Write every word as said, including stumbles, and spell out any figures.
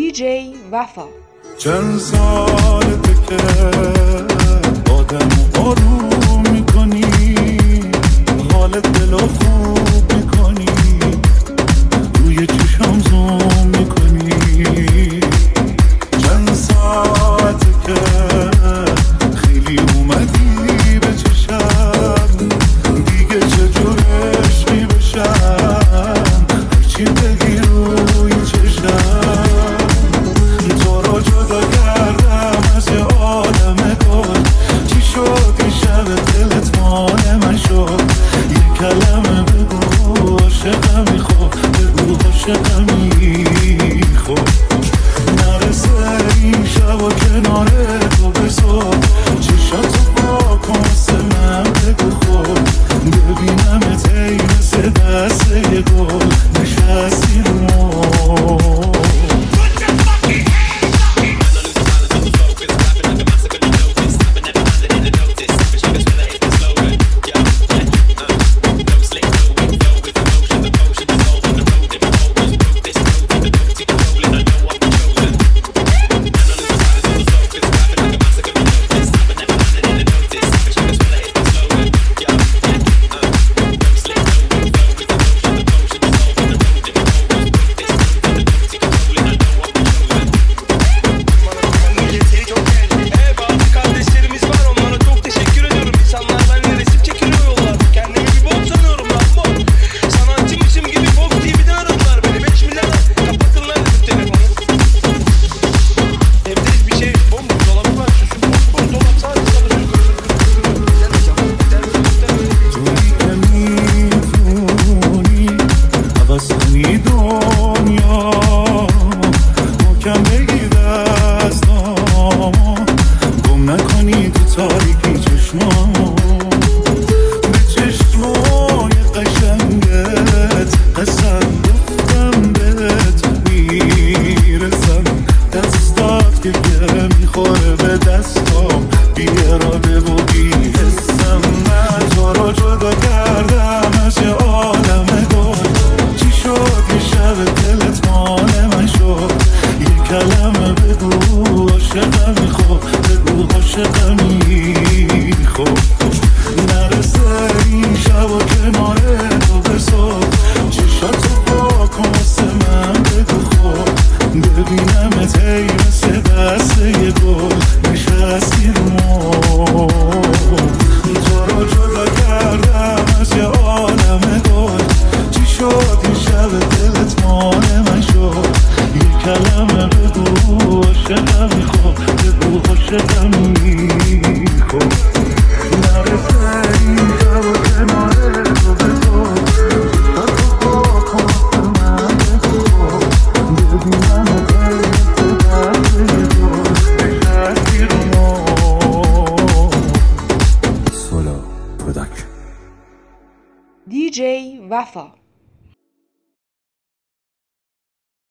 دیجی وفا. چند سالته که آدم آروم میکنی، حالت دلو خوب میکنی، روی چشم زوم میکنی. چند ساعته که خیلی اومدی به چشم، دیگه چجور عشقی بشم، هرچی بگی روی چشم. تو رو جدا کردم از یه عالم گل، چی شد این شب دلت مال من شد؟ یه کلمه بگو عاشقمی، خب بگو عاشقمی، خب نرسه این شب و کنار تو به صبح، چشاتو با کنس من بگو خب ببینمت ای مثل دست یه گل نشستی رو مو. دیجی وفا.